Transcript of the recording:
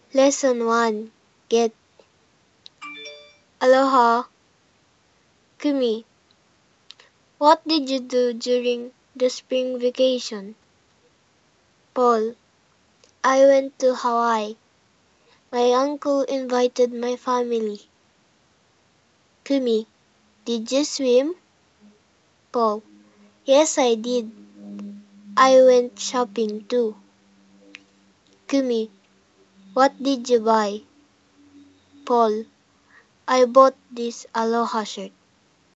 Lesson 1. Get. Aloha. Kumi. What did you do during the spring vacation? Paul. I went to Hawaii. My uncle invited my family. Kumi. Did you swim? Paul. Yes, I did. I went shopping too. Kumi. What did you buy? Paul. I bought this Aloha shirt.